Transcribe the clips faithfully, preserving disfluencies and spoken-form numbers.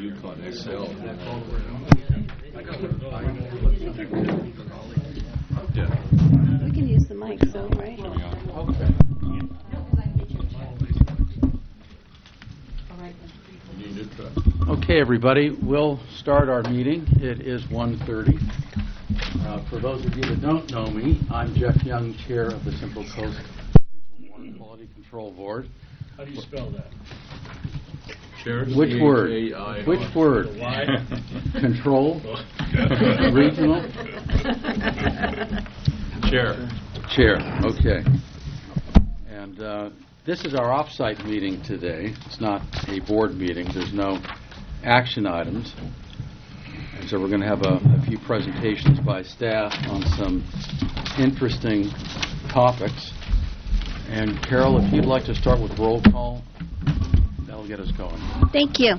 Yukon X L. Yeah. We can use the mic, so, right? Okay, everybody, we'll start our meeting. It is one thirty. Uh, for those of you that don't know me, I'm Jeff Young, Chair of the Central Coast Regional Water Quality Control Board. How do you spell that? Chair, Which word? Which word? Control? Regional? Chair. Chair, okay. And uh, this is our off-site meeting today. It's not a board meeting. There's no action items. And so we're going to have a, a few presentations by staff on some interesting topics. And Carol, if you'd like to start with roll call, that'll get us going. Thank you.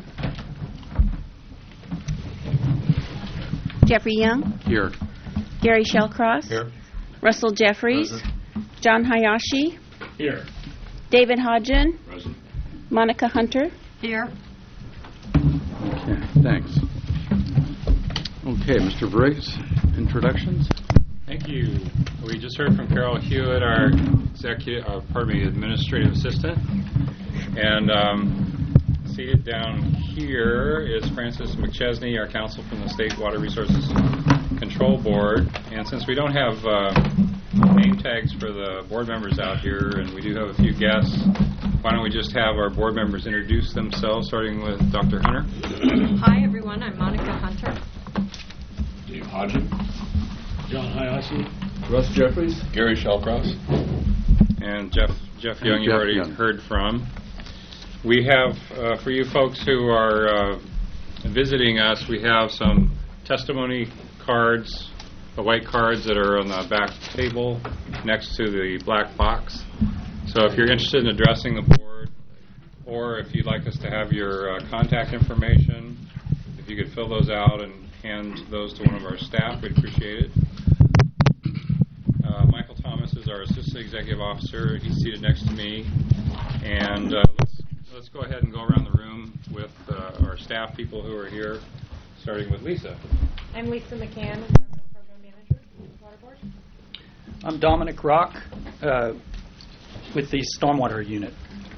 Jeffrey Young. Here. Gary Shellcross. Here. Russell Jeffries. Present. John Hayashi. Here. David Hodgen. Present. Monica Hunter. Here. Okay, thanks. Okay, Mister Briggs, introductions? Thank you. We just heard from Carol Hewitt, our executive, uh, pardon me, administrative assistant, and um, seated down here is Francis McChesney, our counsel from the State Water Resources Control Board. And since we don't have uh, name tags for the board members out here, and we do have a few guests, why don't we just have our board members introduce themselves, starting with Doctor Hunter. Hi, everyone. I'm Monica Hunter. Dave Hodgen. John Hayashi. Russ Jeffries. Gary Shellcross. And Jeff Jeff And Young, you Jeff already Young. heard from. We have, uh, for you folks who are uh, visiting us, we have some testimony cards, the white cards that are on the back table next to the black box. So if you're interested in addressing the board, or if you'd like us to have your uh, contact information, if you could fill those out and hand those to one of our staff, we'd appreciate it. Uh, Michael Thomas is our Assistant Executive Officer. He's seated next to me. And uh, let's, let's go ahead and go around the room with uh, our staff people who are here, starting with Lisa. I'm Lisa McCann, Environmental Program Manager, Water Board. I'm Dominic Rock uh, with the Stormwater Unit.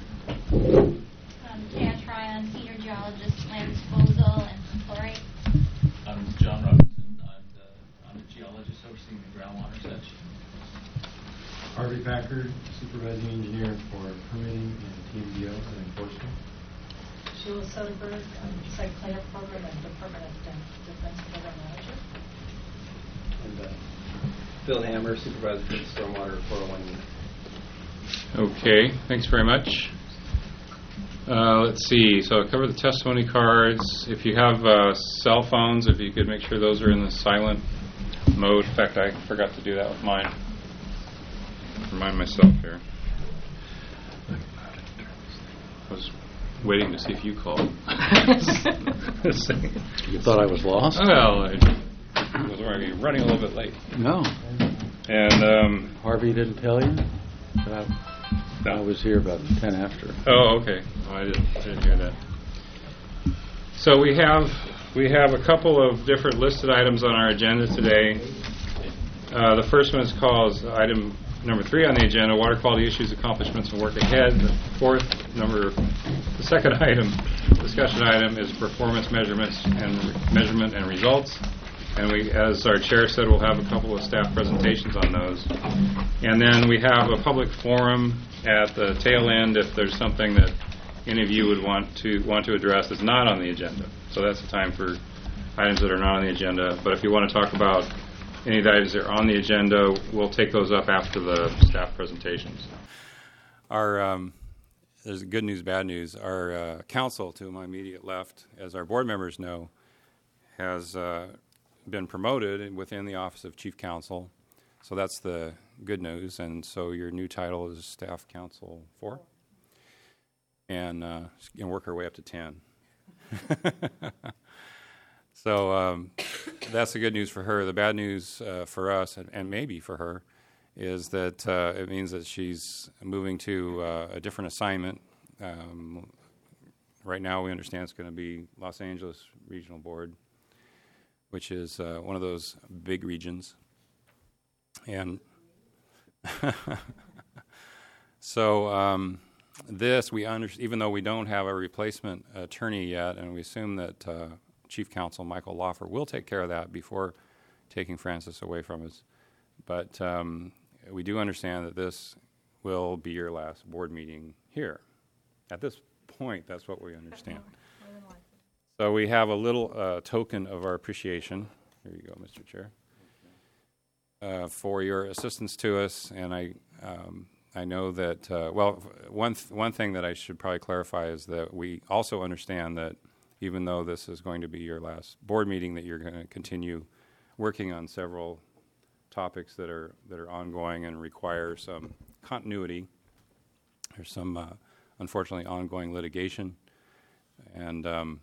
I'm Taya Tryon, Senior Geologist, Land Disposal and Chlorate. I'm John Robinson. I'm, the, I'm a geologist overseeing the groundwater section. Harvey Packard, Supervising Engineer for Permitting and T M D O and Enforcement. Sheila Soderberg, I'm Site Cleanup Program and Department of Defense Program Manager. And uh, Phil Hammer, Supervisor for the Stormwater four oh one Unit. Okay, thanks very much. Uh, let's see, so I covered the testimony cards. If you have uh, cell phones, if you could make sure those are in the silent mode. In fact, I forgot to do that with mine. Remind myself here. I was waiting to see if you called. You thought I was lost? Well, I was running a little bit late. No. And um, Harvey didn't tell you? That I, I was here about ten after. Oh, okay. Oh, I didn't, didn't hear that. So we have we have a couple of different listed items on our agenda today. Uh, the first one is called item number three on the agenda: water quality issues, accomplishments, and work ahead. The fourth number, the second item, discussion item, is performance measurements and re- measurement and results. And we, as our chair said, we'll have a couple of staff presentations on those. And then we have a public forum at the tail end if there's something that any of you would want to want to address that's not on the agenda. So that's the time for items that are not on the agenda. But if you want to talk about any of the items that are on the agenda, we'll take those up after the staff presentations. Our um, there's good news, bad news. Our uh, counsel to my immediate left, as our board members know, has uh, been promoted within the office of chief counsel. So that's the good news. And so your new title is staff counsel four. And uh, you can work our way up to ten. So um, that's the good news for her. The bad news uh, for us, and, and maybe for her, is that uh, it means that she's moving to uh, a different assignment. Um, right now we understand it's going to be Los Angeles Regional Board, which is uh, one of those big regions. And so um, this, we under, even though we don't have a replacement attorney yet, and we assume that uh, Chief Counsel Michael Loffer will take care of that before taking Francis away from us. But um, we do understand that this will be your last board meeting here. At this point, that's what we understand. So we have a little uh, token of our appreciation. Here you go, Mister Chair, uh, for your assistance to us. And I, um, I know that. Uh, well, one th- one thing that I should probably clarify is that we also understand that even though this is going to be your last board meeting, that you're going to continue working on several topics that are that are ongoing and require some continuity. There's some, uh, unfortunately, ongoing litigation, and um,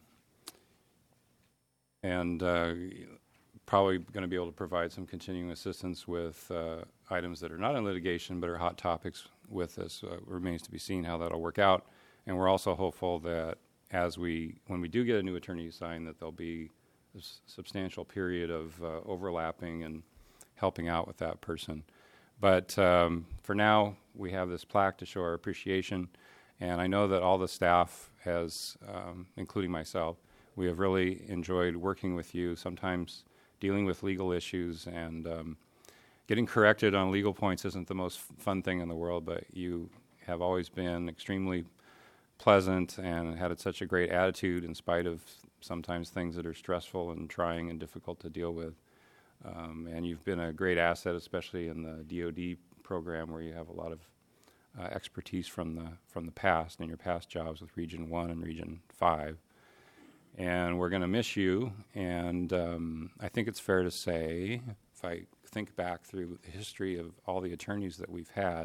and uh, probably going to be able to provide some continuing assistance with uh, items that are not in litigation but are hot topics with us. Uh, remains to be seen how that'll work out. And we're also hopeful that as we, when we do get a new attorney assigned, that there'll be a s- substantial period of uh, overlapping and helping out with that person. But um, for now, we have this plaque to show our appreciation. And I know that all the staff has, um, including myself, we have really enjoyed working with you, sometimes dealing with legal issues, and um, getting corrected on legal points isn't the most f- fun thing in the world, but you have always been extremely pleasant and had such a great attitude in spite of sometimes things that are stressful and trying and difficult to deal with. Um, and you've been a great asset, especially in the D O D program, where you have a lot of uh, expertise from the from the past in your past jobs with Region One and Region Five. And we're going to miss you. And um, I think it's fair to say, if I think back through the history of all the attorneys that we've had,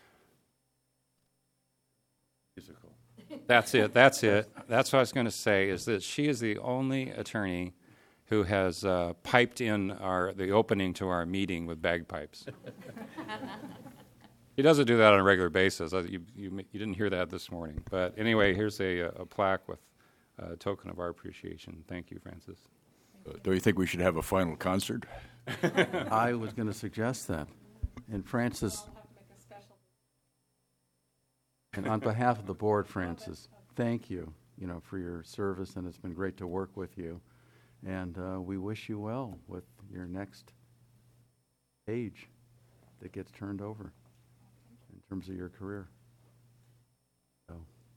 musical. That's it. That's it. That's what I was going to say. Is that she is the only attorney who has uh, piped in our the opening to our meeting with bagpipes. He doesn't do that on a regular basis. Uh, You, you, you didn't hear that this morning. But anyway, here's a, a plaque with a token of our appreciation. Thank you, Francis. Uh, do you think we should have a final concert? I was going to suggest that. And Francis, and on behalf of the board, Francis, thank you, you know, for your service, and it's been great to work with you. And uh, we wish you well with your next page that gets turned over in terms of your career. So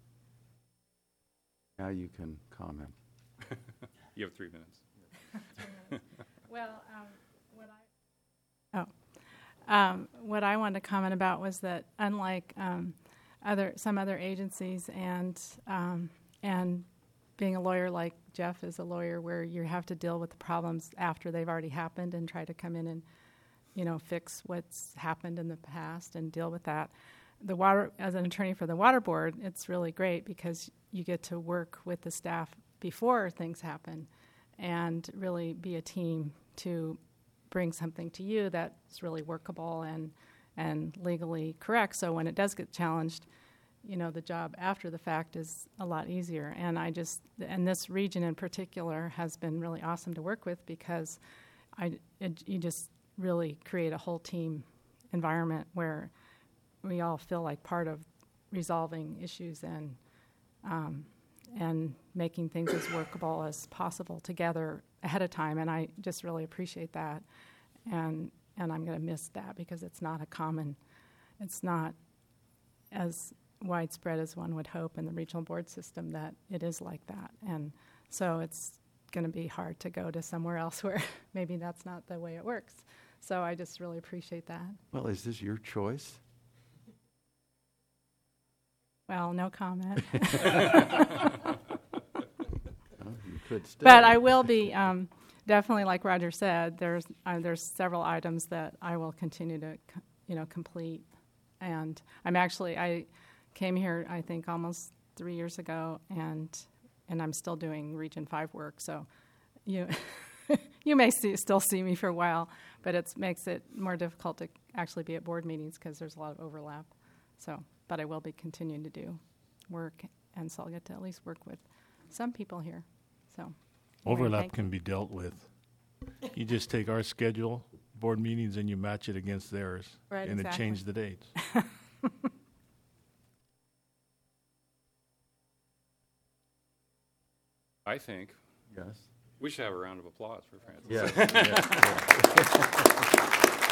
now you can comment. You have three minutes. Well, um, what I oh, um, what I wanted to comment about was that unlike um, other some other agencies and um, and being a lawyer like Jeff is a lawyer, where you have to deal with the problems after they've already happened and try to come in and, you know, fix what's happened in the past and deal with that. The water, as an attorney for the water board, it's really great because you get to work with the staff before things happen and really be a team to bring something to you that's really workable and and legally correct. So when it does get challenged, you know, the job after the fact is a lot easier. And I just, and this region in particular has been really awesome to work with because I, it, you just really create a whole team environment where we all feel like part of resolving issues and um, and making things as workable as possible together ahead of time. And I just really appreciate that. And and I'm going to miss that because it's not a common, it's not as widespread as one would hope in the regional board system that it is like that. And so it's going to be hard to go to somewhere else where maybe that's not the way it works. So I just really appreciate that. Well, is this your choice? Well, no comment. Oh, you could stay. But I will be um, definitely, like Roger said, there's uh, there's several items that I will continue to, co- you know, complete. And I'm actually I came here I think almost three years ago, and and I'm still doing Region Five work. So you you may see, still see me for a while, but it makes it more difficult to actually be at board meetings because there's a lot of overlap. So, but I will be continuing to do work and so I'll get to at least work with some people here. So anyway, Overlap thank- can be dealt with. You just take our schedule, board meetings, and you match it against theirs. Right, and exactly. it changed the dates. I think Yes. we should have a round of applause for Francis. Yes. yes.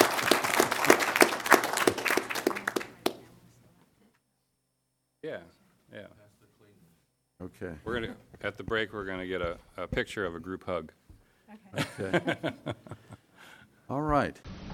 Yeah, yeah. Okay. We're gonna at the break. We're gonna get a, a picture of a group hug. Okay. Okay. All right.